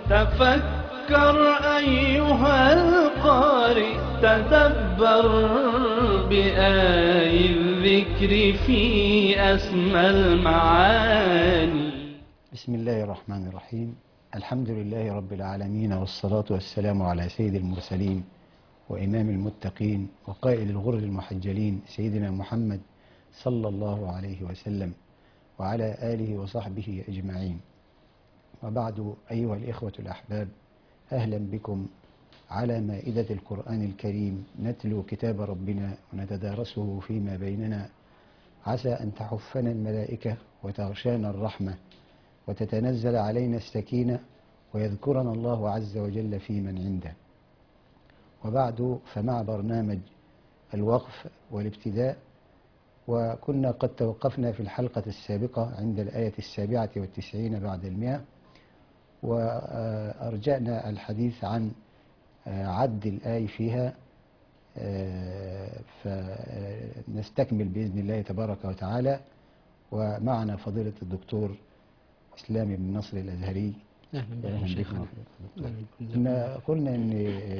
تفكر أيها القارئ، تدبر بآي الذكر في أسمى المعاني. بسم الله الرحمن الرحيم. الحمد لله رب العالمين، والصلاة والسلام على سيد المرسلين وإمام المتقين وقائد الغر المحجلين سيدنا محمد صلى الله عليه وسلم وعلى آله وصحبه أجمعين. وبعد، أيها الإخوة الأحباب، أهلا بكم على مائدة القرآن الكريم، نتلو كتاب ربنا ونتدارسه فيما بيننا، عسى أن تحفنا الملائكة وتغشانا الرحمة وتتنزل علينا السكينة ويذكرنا الله عز وجل في من عنده. وبعد، فمع برنامج الوقف والابتداء، وكنا قد توقفنا في الحلقة السابقة عند الآية 97 بعد 100، وأرجأنا الحديث عن عد الآية فيها، فنستكمل بإذن الله تبارك وتعالى. ومعنا فضيلة الدكتور إسلام بن نصر الأزهري. أهلا بكم شيخنا. كنا قلنا أن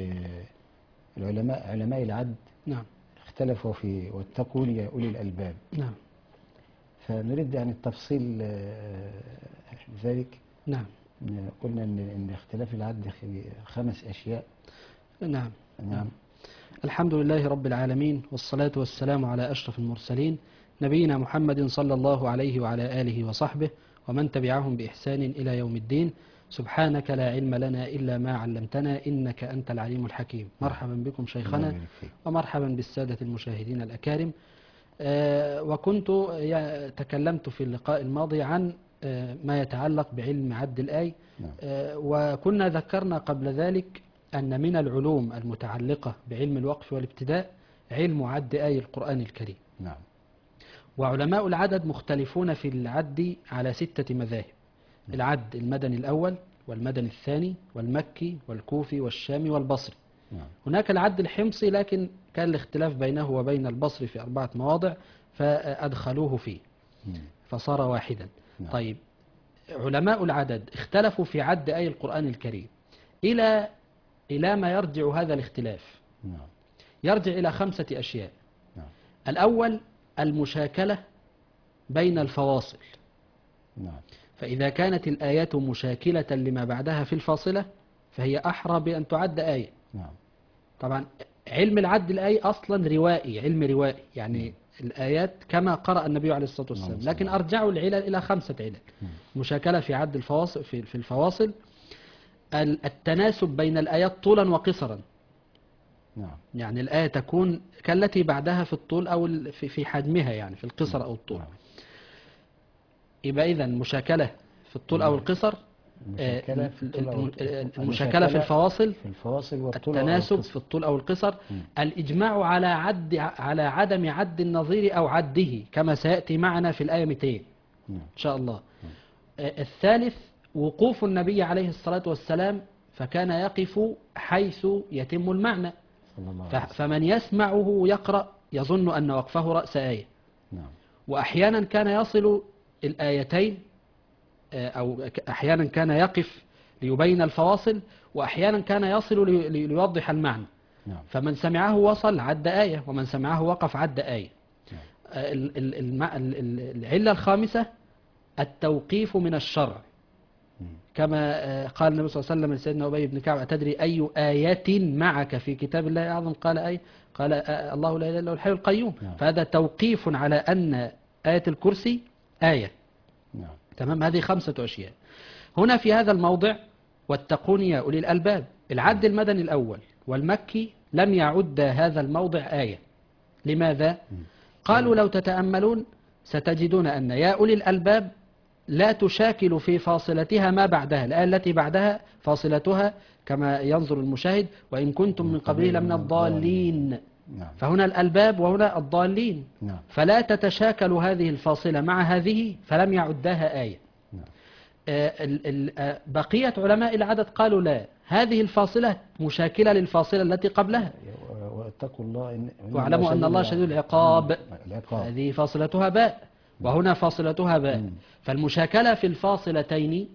علماء العد نعم اختلفوا في واتقوا لي يا أولي الألباب. نعم. فنريد يعني التفصيل ذلك. نعم. قلنا أن اختلاف العد في 5 أشياء. نعم. نعم. الحمد لله رب العالمين، والصلاة والسلام على أشرف المرسلين نبينا محمد صلى الله عليه وعلى آله وصحبه ومن تبعهم بإحسان إلى يوم الدين. سبحانك لا علم لنا إلا ما علمتنا، إنك أنت العليم الحكيم. مرحبا بكم شيخنا، ومرحبا بالسادة المشاهدين الأكارم. وكنت تكلمت في اللقاء الماضي عن ما يتعلق بعلم عد الآي. وكنا ذكرنا قبل ذلك أن من العلوم المتعلقة بعلم الوقف والابتداء علم عد آي القرآن الكريم. نعم. وعلماء العدد مختلفون في العد على 6 مذاهب: العد المدني الأول والمدني الثاني والمكي والكوفي والشامي والبصري. هناك العد الحمصي، لكن كان الاختلاف بينه وبين البصري في 4 مواضع فأدخلوه فيه فصار واحدا. طيب، علماء العدد اختلفوا في عد آي القرآن الكريم. إلى ما يرجع هذا الاختلاف؟ يرجع إلى 5 أشياء. الأول المشاكلة بين الفواصل. فإذا كانت الآيات مشاكلة لما بعدها في الفاصلة فهي أحرى بأن تعد آية. طبعا علم العد الآية أصلا روائي، علم روائي، يعني الآيات كما قرأ النبي عليه الصلاة والسلام، لكن أرجعوا العلل إلى 5 علل. مشاكلة في عد الفواصل، في الفواصل، التناسب بين الآيات طولا وقصرا. يعني الآية تكون كالتي بعدها في الطول أو في حجمها، يعني في القصر أو الطول. يبقى إذن مشاكلة في الطول أو القصر، المشاكلة في الفواصل، التناسب في الطول أو القصر، الإجماع على عدم عد النظير أو عده كما سيأتي معنا في الآية 200 إن شاء الله. الثالث وقوف النبي عليه الصلاة والسلام، فكان يقف حيث يتم المعنى، فمن يسمعه يقرأ يظن أن وقفه رأس آية. وأحيانا كان يصل الآيتين، أو أحيانا كان يقف ليبين الفواصل، وأحيانا كان يصل ليوضح المعنى. فمن سمعه وصل عد آية، ومن سمعه وقف عد آية. العلة الخامسة التوقيف من الشرع، كما قال النبي صلى الله عليه وسلم لسيدنا أبي بن كعب: أتدري أي آية معك في كتاب الله أعظم؟ قال أي؟ قال الله لا إله إلا هو الحي القيوم. فهذا توقيف على أن آية الكرسي آية. تمام. هذه 5 أشياء. هنا في هذا الموضع واتقوني يا أولي الألباب، العد المدني الأول والمكي لم يعد هذا الموضع آية. لماذا؟ قالوا لو تتأملون ستجدون أن يا أولي الألباب لا تشاكل في فاصلتها ما بعدها. الآية التي بعدها فاصلتها كما ينظر المشاهد: وإن كنتم من قبله لمن الضالين. فهنا الألباب وهنا الضالين. فلا تتشاكل هذه الفاصلة مع هذه، فلم يعدها آية. بقية علماء العدد قالوا لا، هذه الفاصلة مشاكلة للفاصلة التي قبلها: واتقوا الله واعلموا أن الله شديد العقاب. هذه فاصلتها باء وهنا فاصلتها باء. فالمشاكلة في الفاصلتين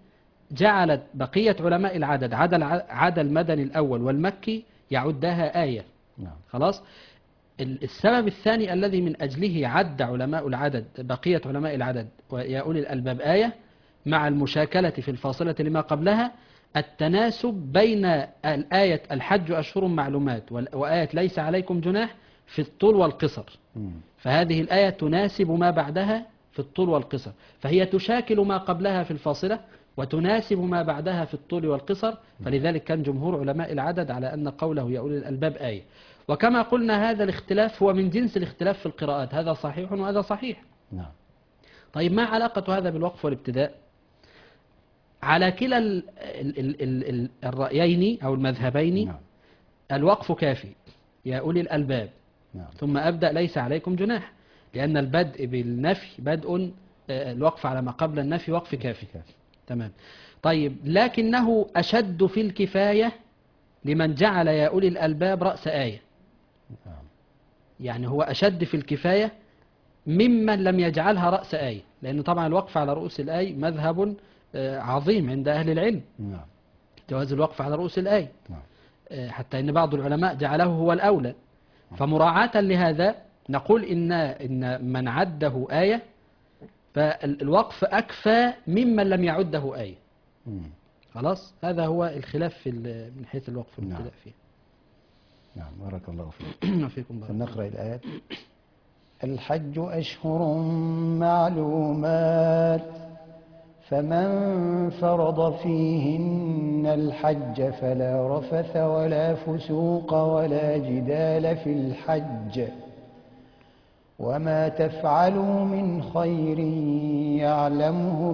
جعلت بقية علماء العدد عدا المدني الأول والمكي يعدها آية. نعم. خلاص. السبب الثاني الذي من أجله عد علماء العدد بقية علماء العدد ويا أولي الألباب آية مع المشاكلة في الفاصلة لما قبلها التناسب بين الآية الحج أشهر معلومات وآية ليس عليكم جناح في الطول والقصر. فهذه الآية تناسب ما بعدها في الطول والقصر، فهي تشاكل ما قبلها في الفاصلة وتناسب ما بعدها في الطول والقصر. فلذلك كان جمهور علماء العدد على أن قوله يا أولي الألباب آية. وكما قلنا هذا الاختلاف هو من جنس الاختلاف في القراءات، هذا صحيح وهذا صحيح. نعم. طيب ما علاقة هذا بالوقف والابتداء؟ على كلا الرأيين أو المذهبين نعم. الوقف كافي يا أولي الألباب. نعم. ثم أبدأ ليس عليكم جناح، لأن البدء بالنفي بدء، الوقف على ما قبل النفي وقف كافي. تمام. طيب لكنه أشد في الكفاية لمن جعل يا أولي الألباب رأس آية. نعم. يعني هو أشد في الكفاية ممن لم يجعلها رأس آية، لأن طبعا الوقف على رؤوس الآية مذهب عظيم عند أهل العلم. نعم. جواز الوقف على رؤوس الآية. نعم. حتى إن بعض العلماء جعله هو الأولى. فمراعاة لهذا نقول إن من عده آية فالوقف أكفى ممن لم يعده آية. خلاص. هذا هو الخلاف من حيث الوقف والابتداء فيه. نعم. بارك الله فيك. وفيكم بارك. فلنقرأ الآيات. الحج أشهر معلومات فمن فرض فيهن الحج فلا رفث ولا فسوق ولا جدال في الحج وما تفعلوا من خير يعلمه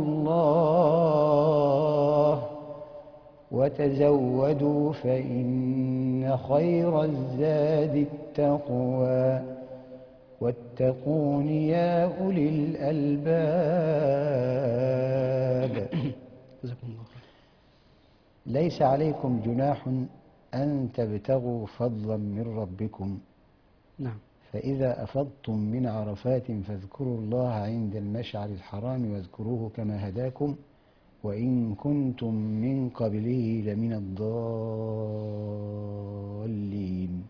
الله وتزودوا فإن خير الزاد التقوى واتقون يا أولي الألباب. ليس عليكم جناح أن تبتغوا فضلا من ربكم. نعم. فإذا أفضتم من عرفات فاذكروا الله عند المشعر الحرام واذكروه كما هداكم وإن كنتم من قبله لمن الضالين.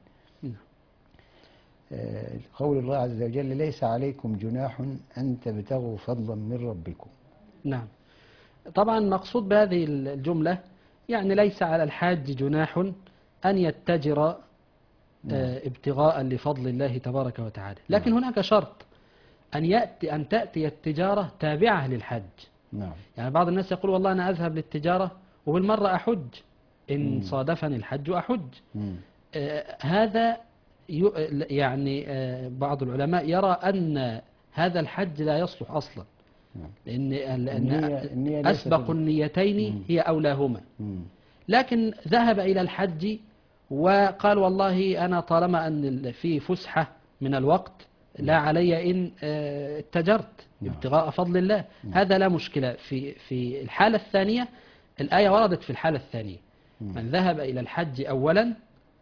قول الله عز وجل ليس عليكم جناح أن تبتغوا فضلا من ربكم. نعم. طبعا مقصود بهذه الجملة يعني ليس على الحاج جناح أن يتجر ابتغاء لفضل الله تبارك وتعالى، لكن هناك شرط أن تأتي التجارة تابعة للحج. نعم. يعني بعض الناس يقول والله أنا أذهب للتجارة وبالمرة أحج إن صادفني الحج أحج. هذا يعني بعض العلماء يرى أن هذا الحج لا يصلح أصلا، لأن أسبق النيتين هي أولاهما. لكن ذهب إلى الحج وقال والله أنا طالما أن في فسحة من الوقت لا علي إن اتجرت ابتغاء فضل الله، هذا لا مشكلة. في الحالة الثانية الآية وردت في الحالة الثانية من ذهب إلى الحج أولا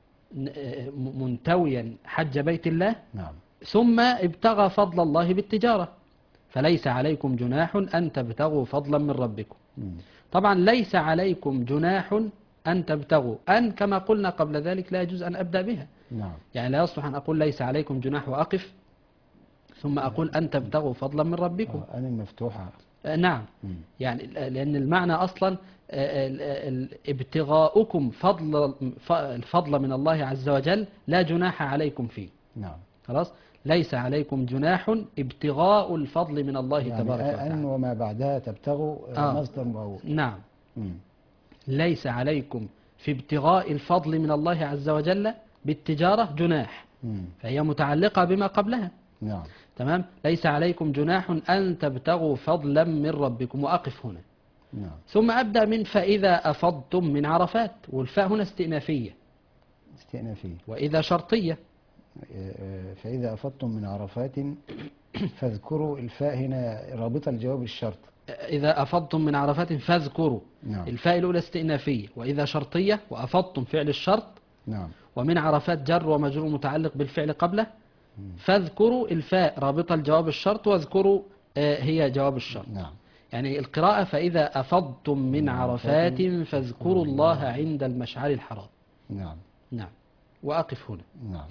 منتويا حج بيت الله ثم ابتغى فضل الله بالتجارة فليس عليكم جناح أن تبتغوا فضلا من ربكم. طبعا ليس عليكم جناح أن تبتغوا، أن كما قلنا قبل ذلك لا يجوز أن أبدأ بها. يعني لا يصلح أن أقول ليس عليكم جناح وأقف ثم أقول أن تبتغوا فضلا من ربكم. أن المفتوحة. نعم. يعني لأن المعنى أصلا ابتغاؤكم الفضل من الله عز وجل لا جناح عليكم فيه. نعم. خلاص. ليس عليكم جناح ابتغاء الفضل من الله يعني تبارك وتعالى. أن وما بعدها تبتغوا مصدر مؤول. نعم. ليس عليكم في ابتغاء الفضل من الله عز وجل بالتجارة جناح، فهي متعلقة بما قبلها. نعم. تمام. ليس عليكم جناح أن تبتغوا فضلا من ربكم وأقف هنا. نعم. ثم أبدأ من فإذا أفضتم من عرفات، والفاء هنا استئنافية وإذا شرطية. فإذا أفضتم من عرفات فاذكروا، الفاء هنا رابطة الجواب الشرط. إذا أفضتم من عرفات فاذكروا. نعم. الفاء الأولى استئنافية وإذا شرطية وأفضتم فعل الشرط. نعم. ومن عرفات جر ومجرور متعلق بالفعل قبله. فاذكروا الفاء رابطة الجواب الشرط واذكروا هي جواب الشرط. نعم. يعني القراءة فإذا أفضتم من عرفات فاذكروا الله عند المشعر الحرام. نعم. نعم. وأقف هنا. نعم.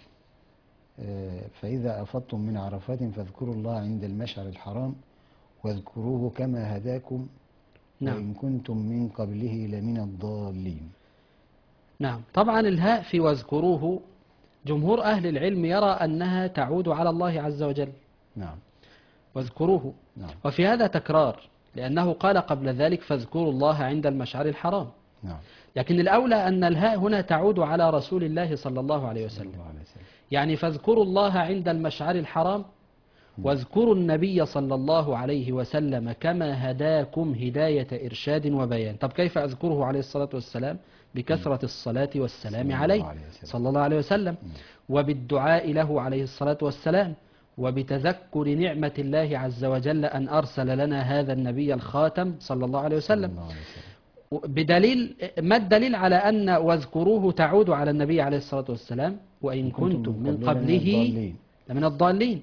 فإذا أفضتم من عرفات فاذكروا الله عند المشعر الحرام واذكروه كما هداكم نعم. وإن كنتم من قبله لمن الضالين. نعم. طبعا الهاء في واذكروه جمهور أهل العلم يرى أنها تعود على الله عز وجل. نعم. واذكروه. نعم. وفي هذا تكرار لأنه قال قبل ذلك فاذكروا الله عند المشعر الحرام. نعم. لكن الأولى أن الهاء هنا تعود على رسول الله صلى الله عليه وسلم. يعني فاذكروا الله عند المشعر الحرام واذكروا النبي صلى الله عليه وسلم كما هداكم هداية إرشاد وبيان. طب كيف أذكره عليه الصلاة والسلام؟ بكثرة الصلاة والسلام عليه صلى الله عليه وسلم وبالدعاء له عليه الصلاة والسلام وبتذكر نعمة الله عز وجل أن أرسل لنا هذا النبي الخاتم صلى الله عليه وسلم. بدليل ما الدليل على أن واذكروه تعود على النبي عليه الصلاة والسلام وإن كنتم من قبله لمن الضالين.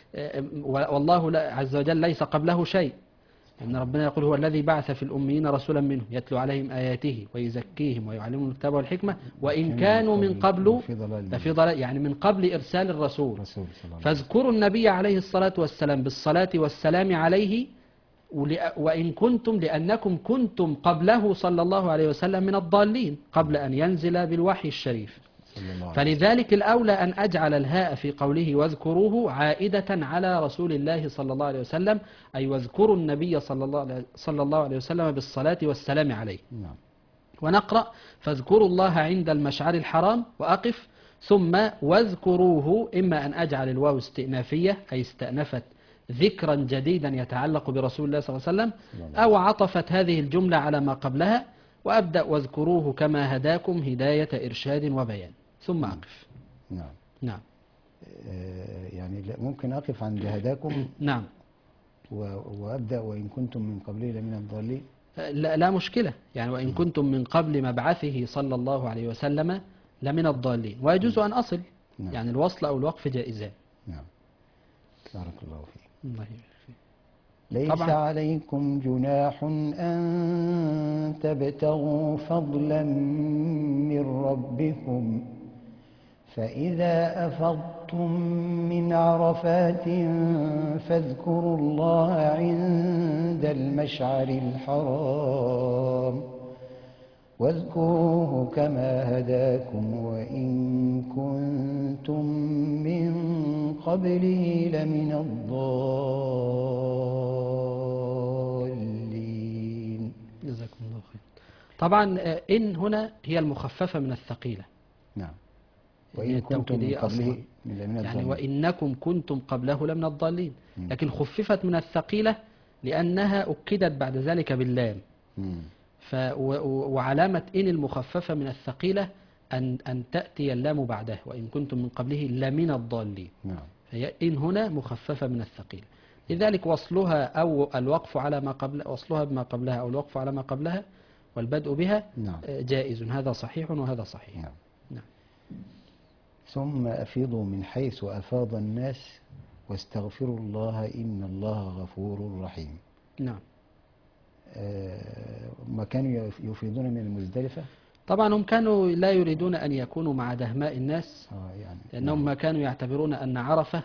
والله عز وجل ليس قبله شيء. إن ربنا يقول هو الذي بعث في الأميين رسولا منهم يتلو عليهم آياته ويزكيهم ويعلمهم الكتاب والحكمة وإن كانوا من قبل لفي ضلال، يعني من قبل إرسال الرسول. فاذكروا النبي عليه الصلاة والسلام بالصلاة والسلام عليه وإن كنتم لأنكم كنتم قبله صلى الله عليه وسلم من الضالين قبل أن ينزل بالوحي الشريف. فلذلك الأولى أن أجعل الهاء في قوله واذكروه عائدة على رسول الله صلى الله عليه وسلم أي واذكروا النبي صلى الله عليه وسلم بالصلاة والسلام عليه. ونقرأ فاذكروا الله عند المشعر الحرام وأقف ثم واذكروه إما أن أجعل الواو استئنافية أي استأنفت ذكرا جديدا يتعلق برسول الله صلى الله عليه وسلم أو عطفت هذه الجملة على ما قبلها وأبدأ واذكروه كما هداكم هداية إرشاد وبيان ثم أقف. نعم. نعم. يعني ممكن أقف عند هداكم. نعم. وأبدأ وإن كنتم من قبله لمن الضالين. لا مشكلة، يعني وإن كنتم من قبل مبعثه صلى الله عليه وسلم لمن الضالين ويجوز أن أصل. نعم. يعني الوصل أو الوقف جائزان. نعم. بارك الله فيك. الله يبارك فيك. ليس طبعا. عليكم جناح أن تبتغوا فضلا من ربكم فإذا أفضتم من عرفات فاذكروا الله عند المشعر الحرام واذكروه كما هداكم وإن كنتم من قبله لمن الضالين. جزاكم الله خير. طبعا إن هنا هي المخففة من الثقيلة. نعم. وإن كنتم من قبله لمن الضالين. يعني وإنكم كنتم قبله لمن الضالين. لكن خففت من الثقيلة لأنها أكدت بعد ذلك باللام. وعلامة إن المخففة من الثقيلة أن تأتي اللام بعدها وإن كنتم من قبله لمن الضالين. نعم. فهي إن هنا مخففة من الثقيلة لذلك وصلها أو الوقف على ما قبل وصلها بما قبلها أو الوقف على ما قبلها والبدء بها. نعم. جائز. هذا صحيح وهذا صحيح. نعم. نعم. ثم أفيضوا من حيث أفاض الناس واستغفروا الله إن الله غفور رحيم. نعم. ما كانوا يفيضون من المزدلفة. طبعا هم كانوا لا يريدون أن يكونوا مع دهماء الناس يعني لأنهم ما كانوا يعتبرون أن عرفة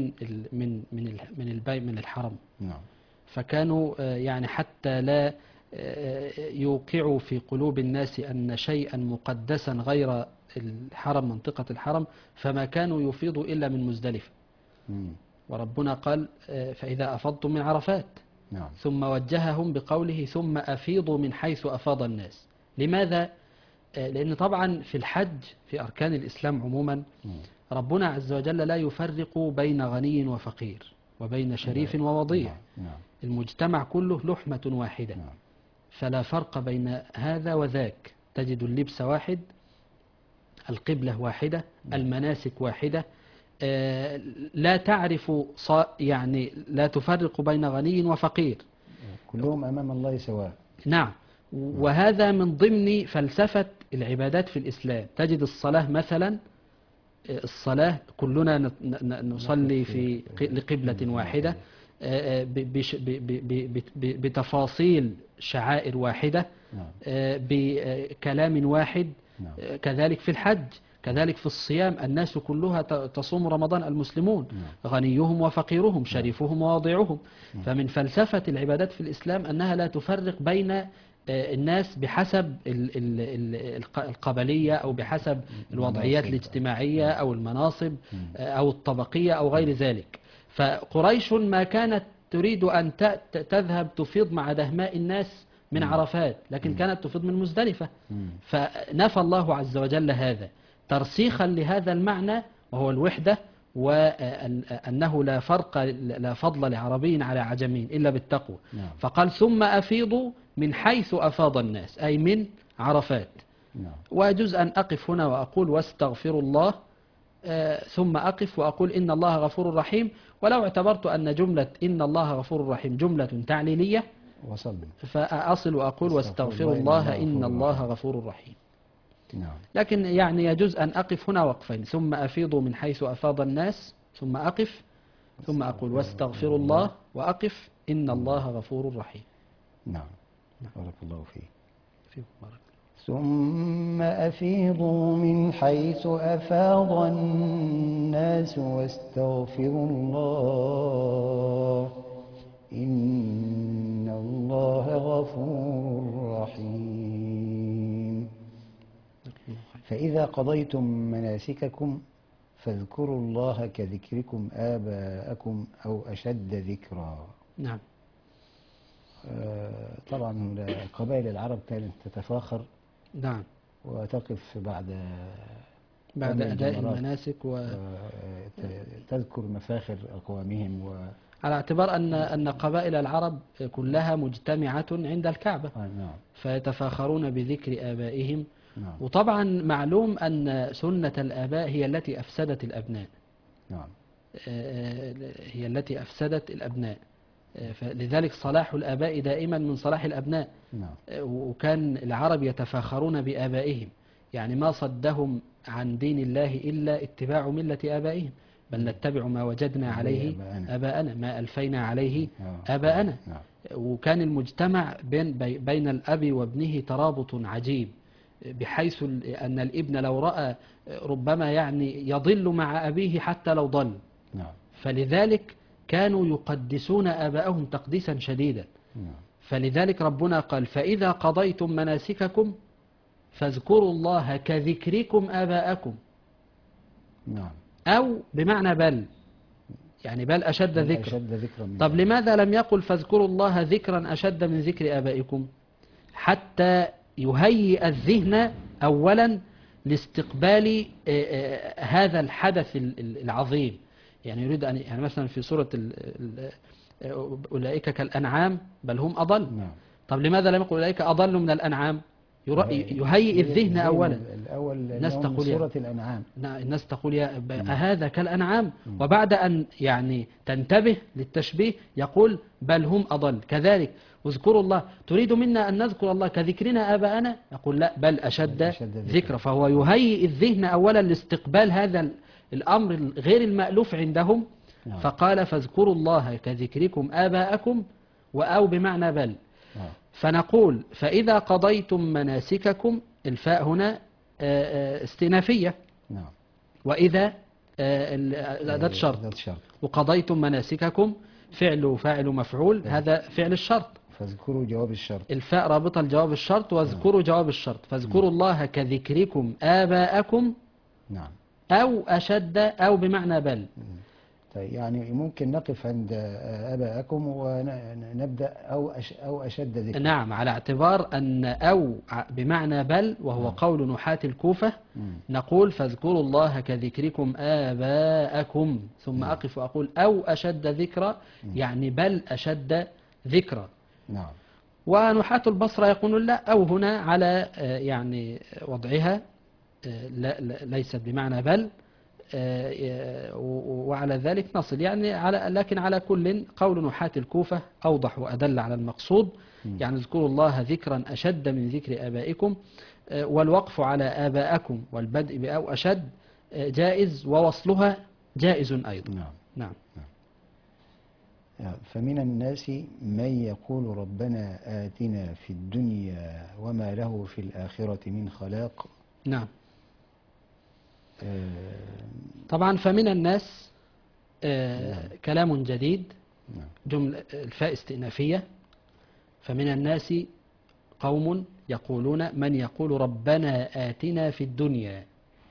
من الحرم. نعم. فكانوا يعني حتى لا يوقعوا في قلوب الناس أن شيئا مقدسا غير الحرم منطقة الحرم فما كانوا يفيضوا إلا من مزدلفة. وربنا قال فإذا أفضتم من عرفات. نعم. ثم وجههم بقوله ثم أفيضوا من حيث أفاض الناس. لماذا؟ لأن طبعا في الحج في أركان الإسلام عموما ربنا عز وجل لا يفرق بين غني وفقير وبين شريف ووضيع. نعم. المجتمع كله لحمة واحدة. نعم. فلا فرق بين هذا وذاك. تجد اللبس واحد القبلة واحدة المناسك واحدة لا تعرف يعني لا تفرق بين غني وفقير كلهم أمام الله سواء. نعم. وهذا من ضمن فلسفة العبادات في الإسلام. تجد الصلاة مثلا الصلاة كلنا نصلي في لقبلة واحدة بتفاصيل شعائر واحدة، نعم. بكلام واحد. نعم. كذلك في الحج، كذلك في الصيام، الناس كلها تصوم رمضان، المسلمون غنيهم وفقيرهم، شريفهم وواضعهم. فمن فلسفة العبادات في الإسلام أنها لا تفرق بين الناس بحسب القبلية أو بحسب الوضعيات الاجتماعية أو المناصب أو الطبقية أو غير ذلك. فقريش ما كانت تريد أن تذهب تفيض مع دهماء الناس من عرفات، لكن كانت تفيض من مزدلفة. فنفى الله عز وجل هذا ترسيخا لهذا المعنى، وهو الوحدة، وأنه لا فضل لعربي على عجمي إلا بالتقوى. فقال ثم أفيضوا من حيث أفاض الناس، أي من عرفات. ويجوز أن أقف هنا وأقول واستغفر الله، ثم أقف وأقول إن الله غفور رحيم. ولو اعتبرت أن جملة إن الله غفور رحيم جملة تعليلية فأصل وأقول واستغفر الله إن الله غفور رحيم. لكن يعني يجوز أن أقف هنا وقفين، ثم أفيض من حيث أفاض الناس، ثم أقف، ثم أقول واستغفر الله، وأقف إن الله غفور رحيم. نعم. بارك الله فيك. بارك. ثم أفيضوا من حيث أفاض الناس واستغفروا الله إن الله غفور رحيم. فإذا قضيتم مناسككم فاذكروا الله كذكركم آباءكم أو أشد ذكرا. نعم. طبعا قبائل العرب كانت تتفاخر، نعم، وتقف بعد أداء المناسك تذكر مفاخر أقوامهم على اعتبار أن قبائل العرب كلها مجتمعة عند الكعبة. نعم. فيتفاخرون بذكر آبائهم. نعم. وطبعا معلوم أن سنة الآباء هي التي أفسدت الأبناء. نعم. هي التي أفسدت الأبناء. فلذلك صلاح الآباء دائما من صلاح الأبناء. نعم. وكان العرب يتفاخرون بآبائهم، يعني ما صدهم عن دين الله إلا اتباع ملة آبائهم، بل نتبع ما وجدنا عليه آباءنا، ما ألفينا عليه آباءنا. وكان المجتمع بين الأب وابنه ترابط عجيب، بحيث أن الابن لو رأى ربما يعني يضل مع أبيه حتى لو ضل. فلذلك كانوا يقدسون آباءهم تقديسا شديدا. فلذلك ربنا قال فإذا قضيتم مناسككم فاذكروا الله كذكركم آباءكم. أو بمعنى بل، يعني بل أشد ذكر. طب لماذا لم يقل فاذكروا الله ذكرا أشد من ذكر آبائكم؟ حتى يهيئ الذهن أولا لاستقبال هذا الحدث العظيم. يعني يريد أن يعني مثلا في سورة أولئك كالأنعام بل هم أضل. طب لماذا لم يقل أولئك أضل من الأنعام؟ يهيئ الذهن أولا. الناس تقول سورة الأنعام، الناس تقول هذا كالأنعام، وبعد أن يعني تنتبه للتشبيه يقول بل هم أضل. كذلك اذكروا الله، تريد منا أن نذكر الله كذكرنا آباءنا؟ يقول لا، بل أشد ذكر. فهو يهيئ الذهن أولا لاستقبال هذا الأمر غير المألوف عندهم. فقال فاذكروا الله كذكركم آباءكم، أو بمعنى بل. فنقول فإذا قضيتم مناسككم، الفاء هنا استئنافية، وإذا أداة شرط، وقضيتم مناسككم فعل وفاعل ومفعول، هذا فعل الشرط. فاذكروا جواب الشرط، الفاء رابطة لجواب الشرط، واذكروا جواب الشرط. فاذكروا الله كذكركم آباءكم أو أشد، أو بمعنى بل. طيب يعني ممكن نقف عند آباءكم ونبدأ أو أشد ذكر. نعم، على اعتبار أن أو بمعنى بل، وهو قول نحاة الكوفة. نقول فاذكروا الله كذكركم آباءكم، ثم أقف وأقول أو أشد ذكرا، يعني بل أشد ذكرا. ونحاة البصرة يقولون لا، أو هنا على يعني وضعها لا ليست بمعنى بل، وعلى ذلك نصل يعني لكن على كل قول نحاة الكوفة أوضح وأدل على المقصود. يعني اذكروا الله ذكرا أشد من ذكر آبائكم، والوقف على آباءكم والبدء بأو أشد جائز، ووصلها جائز أيضا. نعم. فمن الناس من يقول ربنا آتنا في الدنيا وما له في الآخرة من خلاق. نعم. آه، طبعا فمن الناس نعم. كلام جديد، نعم. جملة الفاء استئنافية. فمن الناس قوم يقولون من يقول ربنا آتنا في الدنيا،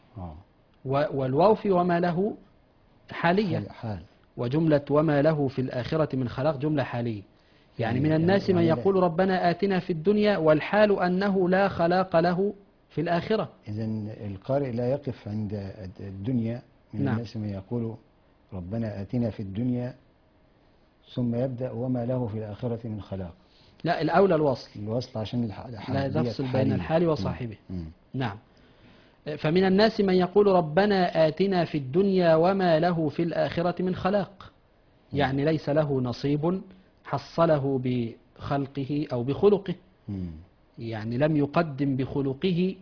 والواو في وما له حالية، حال. وجملة وما له في الآخرة من خلاق جملة حالية. يعني من يعني الناس من يعني يقول ربنا آتنا في الدنيا والحال أنه لا خلاق له في الآخرة. إذن القارئ لا يقف عند الدنيا. من نعم. الناس من يقول ربنا آتنا في الدنيا ثم يبدأ وما له في الآخرة من خلاق. لا، الأولى الوصل، الوصل عشان لا ديت تفصل بين حالية. الحال وصاحبه. مم. نعم. فمن الناس من يقول ربنا آتنا في الدنيا وما له في الآخرة من خلاق، يعني ليس له نصيب حصله بخلقه أو بخلقه، مم. يعني لم يقدم بخلقه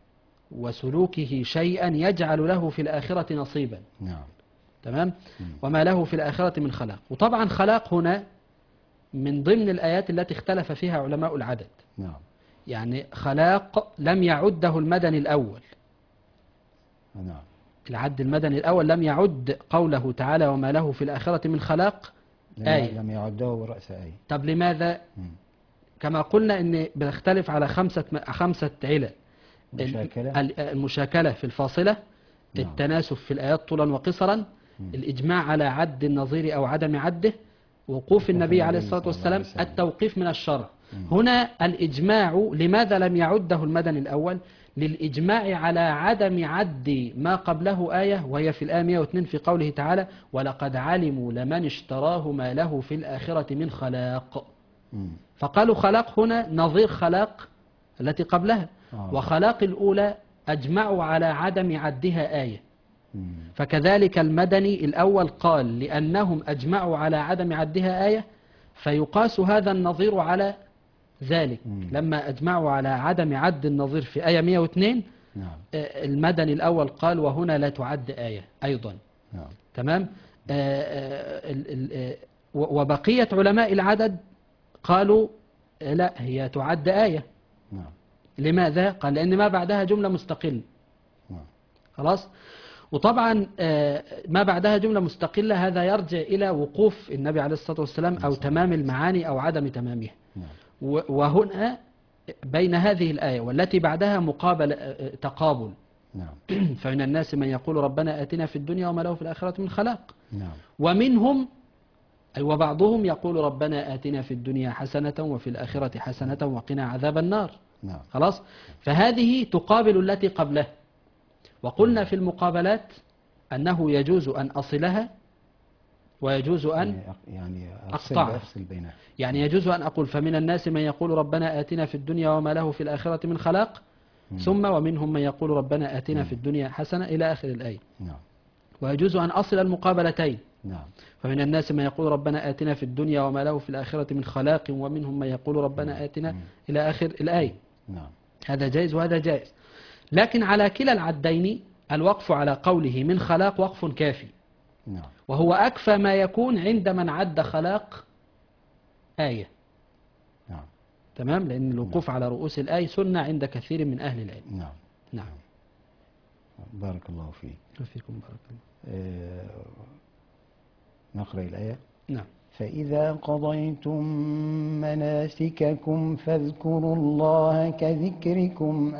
وسلوكه شيئا يجعل له في الآخرة نصيبا. نعم. تمام. وما له في الآخرة من خلاق. وطبعا خلاق هنا من ضمن الآيات التي اختلف فيها علماء العدد. نعم. يعني خلاق لم يعده المدني الأول، نعم. العد المدني الأول لم يعد قوله تعالى وما له في الآخرة من خلاق آية. لم يعده رأس آية. طب لماذا؟ كما قلنا ان بنختلف على خمسة علل: المشاكلة في الفاصلة، نعم. التناسب في الآيات طولا وقصرا، الإجماع على عد النظير أو عدم عده، وقوف النبي عليه الصلاة والسلام، التوقيف من الشرع. هنا الإجماع لماذا لم يعده المدني الأول؟ للإجماع على عدم عد ما قبله آية، وهي في الآية 102 في قوله تعالى ولقد علموا لمن اشتراه ما له في الآخرة من خلاق. فقالوا خلاق هنا نظير خلاق التي قبلها، وخلاق الأولى أجمعوا على عدم عدها آية. فكذلك المدني الأول قال لأنهم أجمعوا على عدم عدها آية، فيقاس هذا النظير على ذلك. لما أجمعوا على عدم عد النظير في آية 102، نعم. المدني الأول قال وهنا لا تعد آية أيضا. نعم. تمام. وبقية علماء العدد قالوا لا، هي تعد آية. نعم. لماذا؟ قال لأن ما بعدها جملة مستقلة. نعم. خلاص. وطبعا ما بعدها جملة مستقلة هذا يرجع إلى وقوف النبي عليه الصلاة والسلام أو تمام المعاني أو عدم تمامها. نعم. وهنا بين هذه الآية والتي بعدها مقابل تقابل. نعم. فمن الناس من يقول ربنا آتنا في الدنيا وما له في الآخرة من خلاق. نعم. ومنهم أي وبعضهم يقول ربنا آتنا في الدنيا حسنة وفي الآخرة حسنة وقنا عذاب النار. نعم. خلاص. فهذه تقابل التي قبلها. وقلنا في المقابلات أنه يجوز أن أصلها ويجوز أن يعني أقطعها. أفصل بينها. يعني يجوز أن أقول فمن الناس من يقول ربنا آتنا في الدنيا وما له في الآخرة من خلاق، ثم ومنهم من يقول ربنا آتنا في الدنيا حسنة إلى آخر الآية. نعم. ويجوز أن أصل المقابلتين. نعم. فمن الناس من يقول ربنا آتنا في الدنيا وما له في الآخرة من خلاق، ومنهم من يقول ربنا آتنا إلى آخر الآية. نعم. هذا جائز وهذا جائز. لكن على كلا العدين الوقف على قوله من خلاق وقف كافي. نعم. وهو أكفى ما يكون عند من عد خلاق آية. نعم. تمام. لأن الوقوف على رؤوس الآية سنة عند كثير من أهل العلم. نعم. نعم. بارك الله فيك. وفيكم بارك الله. نقرأ الآية. نعم. فإذا قضيتم مناسككم فاذكروا الله كذكركم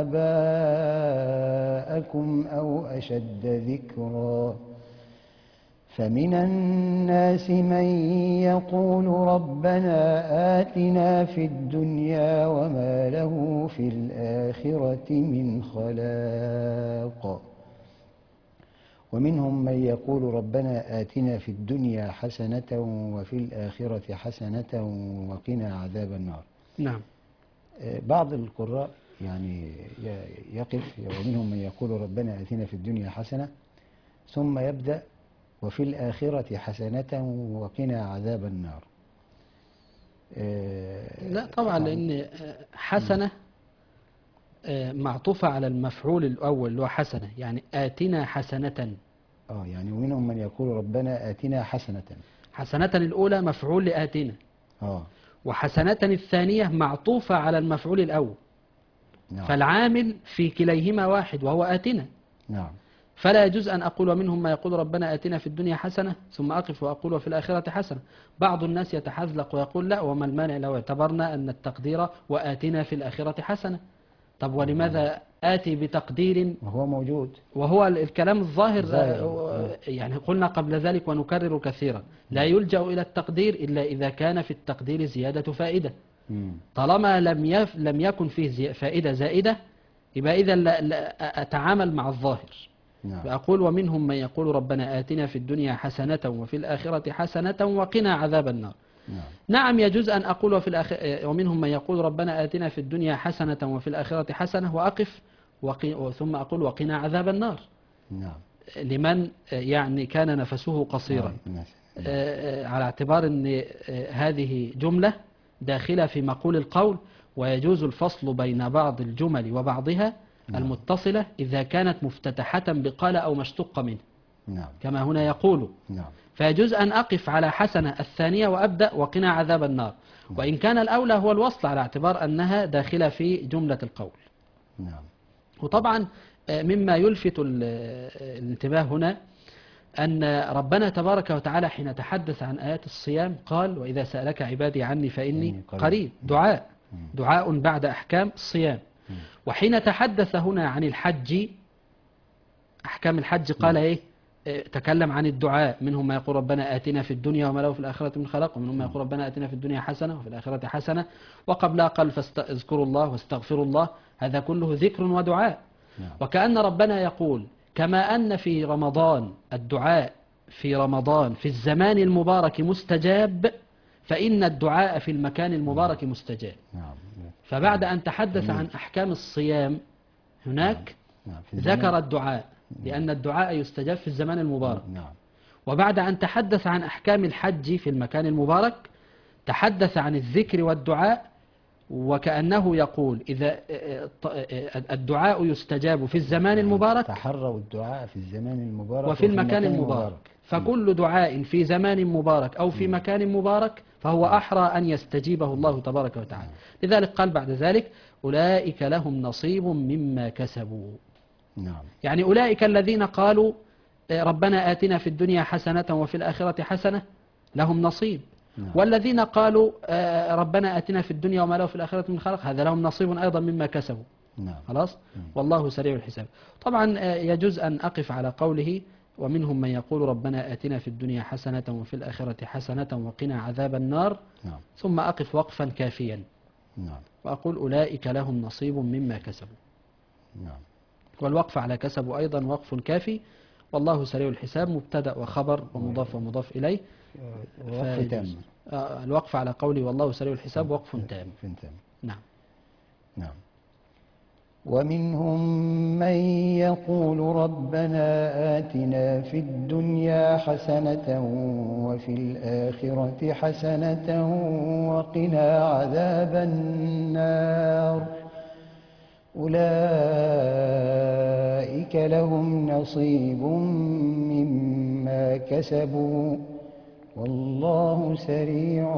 آباءكم أو أشد ذكرا. فمن الناس من يقول ربنا آتنا في الدنيا وما له في الآخرة من خلاق. ومنهم من يقول ربنا آتنا في الدنيا حسنة وفي الآخرة حسنة وقنا عذاب النار. نعم. بعض القراء يعني يقف ومنهم من يقول ربنا آتنا في الدنيا حسنة ثم يبدأ وفي الآخرة حسنة وقنا عذاب النار. لا طبعا لأن حسنة معطوفة على المفعول الأول اللي هو حسنة، يعني آتنا حسنة. يعني ومنهم من يقول ربنا آتنا حسنة. حسنة الأولى مفعول لآتنا، اه وحسنة الثانية معطوفة على المفعول الأول، نعم فالعامل في كليهما واحد وهو آتنا. نعم فلا يجوز أن أقول ومنهم ما يقول ربنا آتنا في الدنيا حسنة ثم أقف وأقول وفي الآخرة حسنة. بعض الناس يتحذلق ويقول لا، وما المانع لو اعتبرنا أن التقدير وآتنا في الآخرة حسنة؟ طب ولماذا آتي بتقدير وهو موجود. وهو الكلام الظاهر؟ ظاهر. يعني قلنا قبل ذلك ونكرر كثيرا، لا يلجأ إلى التقدير إلا إذا كان في التقدير زيادة فائدة. طالما لم يكن فيه فائدة زائدة، يبقى إذا لا أتعامل مع الظاهر. نعم فأقول ومنهم من يقول ربنا آتنا في الدنيا حسنة وفي الآخرة حسنة وقنا عذاب النار. نعم يجوز أن أقول ومنهم من يقول ربنا آتنا في الدنيا حسنة وفي الآخرة حسنة وأقف ثم أقول وقنا عذاب النار. نعم لمن يعني كان نفسه قصيرا، على اعتبار أن هذه جملة داخلة في مقول القول، ويجوز الفصل بين بعض الجمل وبعضها المتصلة إذا كانت مفتتحة بقال أو مشتق منه، كما هنا يقول. فيجوز أن أقف على حسنة الثانية وأبدأ وقنا عذاب النار، وإن كان الأولى هو الوصل على اعتبار أنها داخلة في جملة القول. وطبعا مما يلفت الانتباه هنا أن ربنا تبارك وتعالى حين تحدث عن آيات الصيام قال وإذا سألك عبادي عني فإني قريب، دعاء بعد أحكام الصيام. وحين تحدث هنا عن الحج، أحكام الحج، قال إيه؟ تكلم عن الدعاء، منهم ما يقول ربنا آتنا في الدنيا وما له في الآخرة من خلاق، ومنهم ما يقول ربنا آتنا في الدنيا حسنة وفي الآخرة حسنة، وقبلها قال فاذكروا الله واستغفروا الله. هذا كله ذكر ودعاء. وكأن ربنا يقول كما أن في رمضان الدعاء في رمضان في الزمان المبارك مستجاب، فإن الدعاء في المكان المبارك مستجاب. فبعد أن تحدث عن أحكام الصيام هناك ذكر الدعاء، لأن الدعاء يستجاب في الزمان المبارك. وبعد أن تحدث عن أحكام الحج في المكان المبارك تحدث عن الذكر والدعاء، وكأنه يقول إذا الدعاء يستجاب في الزمان المبارك، تحروا الدعاء في الزمان المبارك وفي المكان المبارك. فكل دعاء في زمان مبارك أو في مكان مبارك فهو أحرى أن يستجيبه الله تبارك وتعالى. لذلك قال بعد ذلك أولئك لهم نصيب مما كسبوا. يعني أولئك الذين قالوا ربنا آتنا في الدنيا حسنة وفي الآخرة حسنة لهم نصيب، والذين قالوا ربنا آتنا في الدنيا وما له في الآخرة من خلق هذا لهم نصيب أيضا مما كسبوا. خلاص. والله سريع الحساب. طبعا يجوز أن أقف على قوله ومنهم من يقول ربنا آتنا في الدنيا حسنة وفي الآخرة حسنة وقنا عذاب النار، ثم أقف وقفا كافيا وأقول أولئك لهم نصيب مما كسبوا. والوقف على كسبوا أيضا وقف كافي. والله سريع الحساب مبتدأ وخبر ومضاف ومضاف إليه. الوقف على قولي والله سريع الحساب وقف تام. نعم. ومنهم من يقول ربنا آتنا في الدنيا حسنة وفي الآخرة حسنة وقنا عذاب النار أولئك لهم نصيب مما كسبوا والله سريع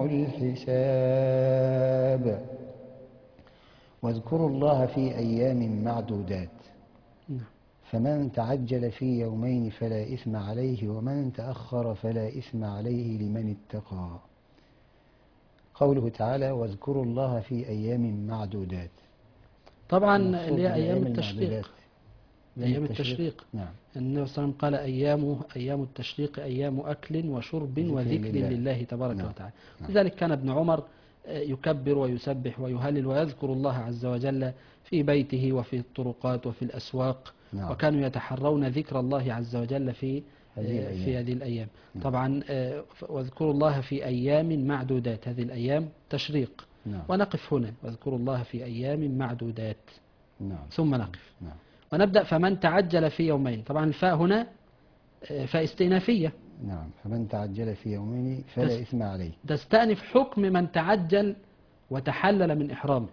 الحساب. واذكروا الله في أيام معدودات، فمن تعجل في يومين فلا إثم عليه ومن تأخر فلا إثم عليه لمن اتقى. قوله تعالى واذكروا الله في أيام معدودات، طبعا اللي هي أيام التشريق. أيام التشريق. النبي صلى الله عليه وسلم قال أيام التشريق أيام أكل وشرب وذكر لله تبارك وتعالى. لذلك كان ابن عمر يكبر ويسبح ويهلل ويذكر الله عز وجل في بيته وفي الطرقات وفي الأسواق. وكانوا يتحرون ذكر الله عز وجل في هذه الأيام. طبعا واذكروا الله في أيام معدودات، هذه الأيام تشريق. ونقف هنا واذكروا الله في أيام معدودات. ثم نقف ونبدأ فمن تعجل في يومين. طبعا الفاء هنا فاء استئنافية. فمن تعجل في يومين فلا إثم عليه، تستأنف حكم من تعجل وتحلل من إحرامه،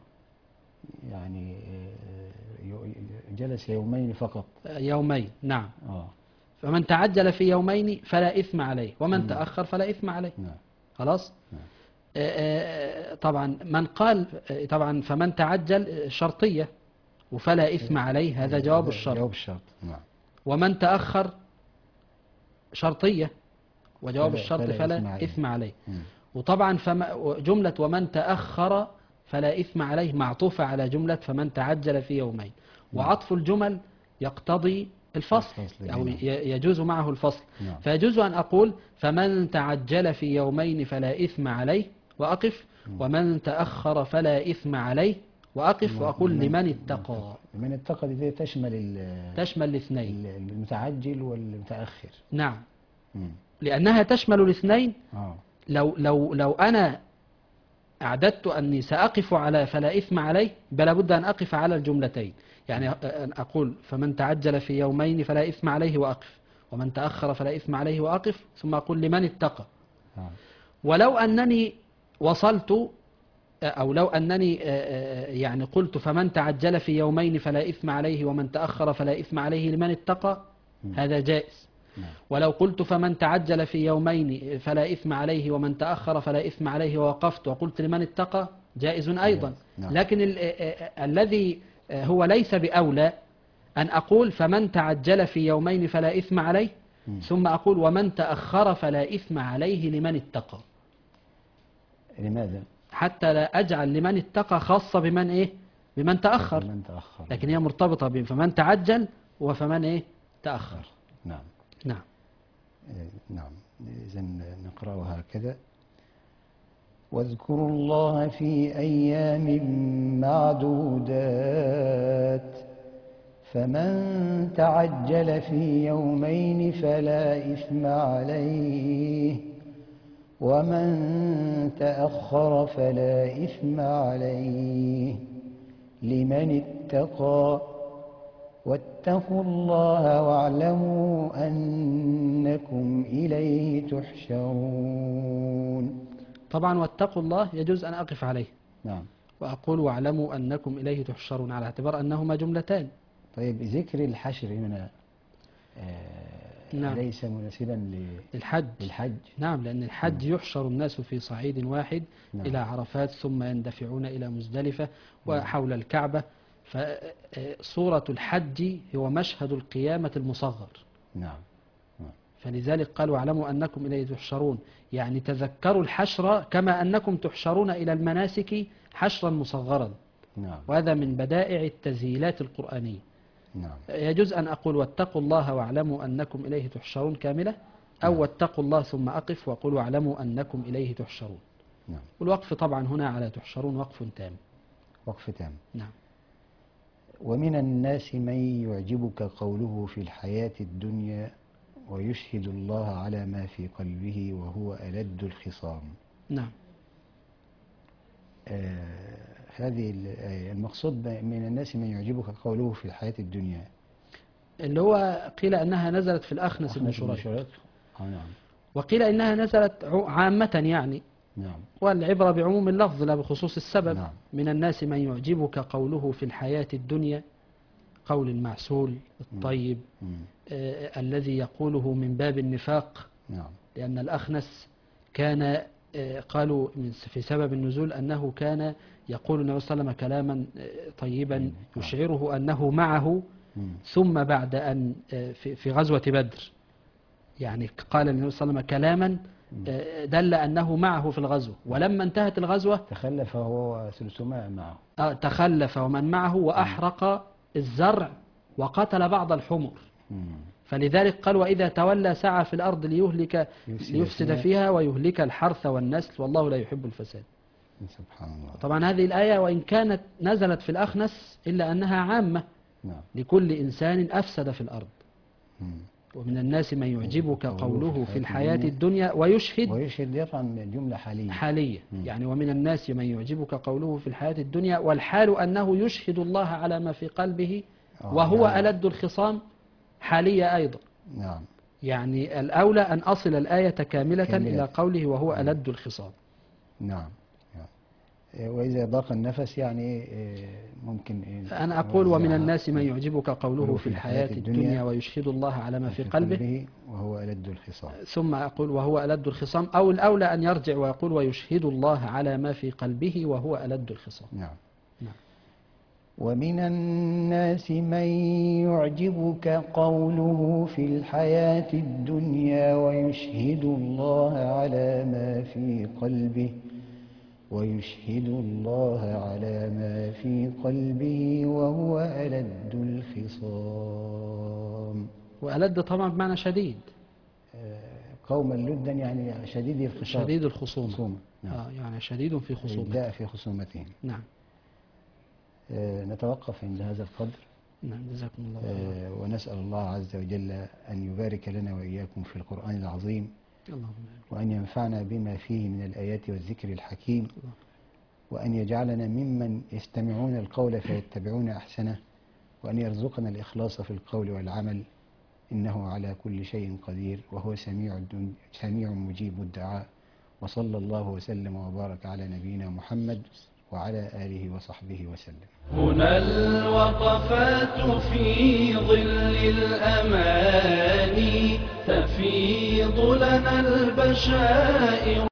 يعني جلس يومين فقط. يومين. نعم. فمن تعجل في يومين فلا إثم عليه ومن تأخر فلا إثم عليه. نعم. خلاص. طبعا من قال طبعا فمن تعجل شرطية وفلا إثم عليه، هذا جواب الشرط. جواب الشرط. نعم. ومن تأخر شرطية وجواب الشرط فلا إثم عليه. وطبعا جملة ومن تأخر فلا إثم عليه معطوفة على جملة فمن تعجل في يومين، وعطف الجمل يقتضي الفصل أو يجوز معه الفصل. فيجوز أن أقول فمن تعجل في يومين فلا إثم عليه وأقف، ومن تأخر فلا إثم عليه وأقف، وأقول لمن اتقى. لمن اتقى دي تشمل الاثنين، المتعجل والمتأخر. نعم. لأنها تشمل الاثنين. لو أنا أعددت أني سأقف على فلا إثم عليه بلا بد أن أقف على الجملتين، يعني أن أقول فمن تعجل في يومين فلا إثم عليه وأقف، ومن تأخر فلا إثم عليه وأقف، ثم أقول لمن اتقى. ولو أنني وصلت أو لو أنني يعني قلت فمن تعجل في يومين فلا إثم عليه ومن تأخر فلا إثم عليه لمن اتقى، هذا جائز. ولو قلت فمن تعجل في يومين فلا إثم عليه ومن تأخر فلا إثم عليه ووقفت وقلت لمن اتقى، جائز أيضا. لكن الذي هو ليس بأولى أن أقول فمن تعجل في يومين فلا إثم عليه ثم أقول ومن تأخر فلا إثم عليه لمن اتقى. لماذا؟ حتى لا أجعل لمن اتقى خاصة بمن إيه؟ بمن تأخر. لكن هي مرتبطة بفمن تعجل وفمن إيه؟ تأخر. نعم. نعم. نعم. إذن نقرأها هكذا: واذكروا الله في أيام معدودات فمن تعجل في يومين فلا إثم عليه ومن تأخر فلا إثم عليه لمن اتقى واتقوا الله واعلموا أنكم إليه تحشرون. طبعا واتقوا الله يجوز أن أقف عليه. نعم. وأقول واعلموا أنكم إليه تحشرون على اعتبار أنهما جملتان. طيب ذكر الحشر هنا نعم. ليس مناسبا للحج. نعم، لأن الحج يحشر الناس في صعيد واحد. نعم. إلى عرفات ثم يندفعون إلى مزدلفة وحول الكعبة. فصورة الحج هو مشهد القيامة المصغر. نعم. فلذلك قالوا واعلموا أنكم إليه تحشرون، يعني تذكروا الحشر كما أنكم تحشرون إلى المناسك حشرا مصغرا. نعم. وهذا من بدائع التسهيلات القرآنية. نعم. يجوز أن أقول واتقوا الله واعلموا أنكم إليه تحشرون كاملة، أو واتقوا الله ثم أقف وقل واعلموا أنكم إليه تحشرون. نعم. والوقف طبعا هنا على تحشرون وقف تام. وقف تام. نعم. ومن الناس من يعجبك قوله في الحياة الدنيا ويشهد الله على ما في قلبه وهو ألد الخصام. نعم. هذه المقصود من الناس من يعجبك قوله في الحياة الدنيا، اللي هو قيل أنها نزلت في الأخنس بن شريح. نعم. وقيل إنها نزلت عامة يعني. نعم. والعبرة بعموم اللفظ لا بخصوص السبب. نعم. من الناس من يعجبك قوله في الحياة الدنيا، قول المعسول الطيب الذي يقوله من باب النفاق. نعم. لأن الأخنس كان قالوا في سبب النزول أنه كان يقول النبي صلى الله عليه وسلم كلاما طيبا يشعره أنه معه. ثم بعد أن في غزوة بدر يعني قال النبي صلى الله عليه وسلم كلاما دل أنه معه في الغزوة، ولما انتهت الغزوة تخلف هو 300 معه. تخلف ومن معه وأحرق الزرع وقتل بعض الحمر. فلذلك قال وإذا تولى سعى في الأرض ليفسد فيها ويهلك الحرث والنسل والله لا يحب الفساد. سبحان الله. طبعا هذه الآية وإن كانت نزلت في الأخنس إلا أنها عامة. نعم. لكل إنسان أفسد في الأرض. ومن الناس من يعجبك قوله في الحياة الدنيا ويشهد يطعن جملة حالية. يعني ومن الناس من يعجبك قوله في الحياة الدنيا، والحال أنه يشهد الله على ما في قلبه وهو ألد الخصام حالية أيضا. نعم. يعني الأولى أن أصل الآية كاملة إلى قوله وهو ألد الخصام. نعم. وإذا ضاق النفس يعني ممكن فأنا أقول ومن نوزعها. الناس من يعجبك قوله في الحياة الدنيا ويشهد الله على ما في قلبه، وهو ألد الخصام. ثم أقول وهو ألد الخصام، أو الأولى أن يرجع ويقول ويشهد الله على ما في قلبه وهو ألد الخصام. نعم. نعم. ومن الناس من يعجبك قوله في الحياة الدنيا ويشهد الله على ما في قلبه وهو ألد الخصام. وألد طبعا بمعنى شديد، قوما لدا يعني شديد الخصام، شديد الخصومة. خصومة. نعم. يعني شديد في خصومته. الإبداع في خصومتهم. نعم. نتوقف عند هذا القدر. نعم، جزاكم الله خيرا. ونسأل الله عز وجل أن يبارك لنا وإياكم في القرآن العظيم، اللهم وأن ينفعنا بما فيه من الآيات والذكر الحكيم، وأن يجعلنا ممن يستمعون القول فيتبعون أحسنه، وأن يرزقنا الإخلاص في القول والعمل، إنه على كل شيء قدير، وهو سميع مجيب الدعاء. وصلى الله وسلم وبارك على نبينا محمد وعلى آله وصحبه وسلم. هنا الوقفات في ظل الأماني تفيض لنا البشائر.